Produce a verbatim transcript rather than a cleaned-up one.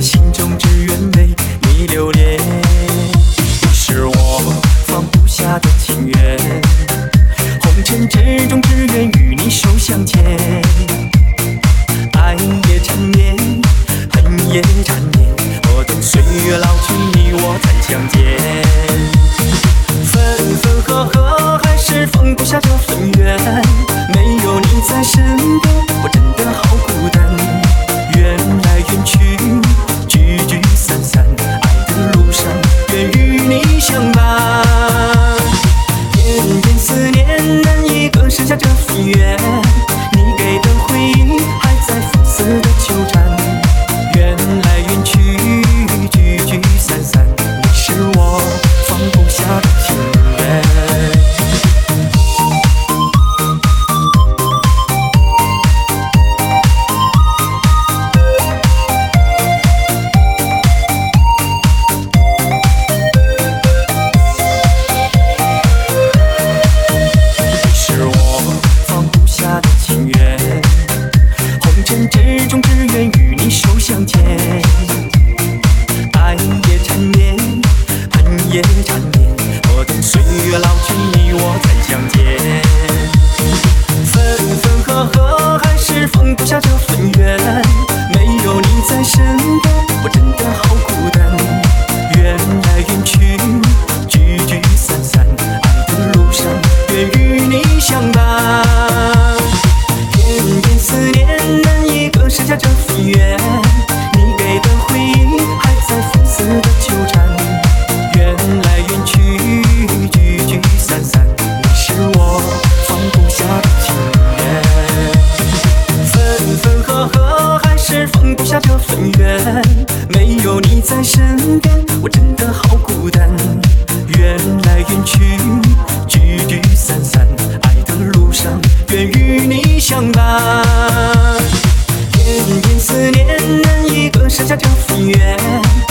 心中只愿为你留恋。你是我放不下的情缘，红尘之中只愿与你手相牵。爱也缠绵，恨也缠绵，我等岁月老去，你我再相见。分分合合，还是放不下这份缘。没有你在身边，我真的好孤单。缘来缘去，聚聚散散，爱的路上愿与你相伴。点点思念，难以割舍下这份缘。你给的回应，还在放肆的纠缠。缘来缘去，聚聚散散，你是我放不下的情缘。之中只愿与你手相牵，爱也缠绵，恨也缠绵，我等岁月老去，你我再相见。分分合合，还是放不下这份缘。没有你在身边，我真的好孤单。缘来缘去，聚聚散散，爱的路上愿与你相伴。点点思念，难以割舍下这份缘。你给的回应，还在放肆的纠缠。缘来缘去，聚聚散散，你是我放不下的情缘。分分合合，还是放不下这份缘。没有你在身边，我真的好孤单。缘来缘去，聚聚散散，爱的路上愿与你相伴。点点思念，难以割舍下这份缘。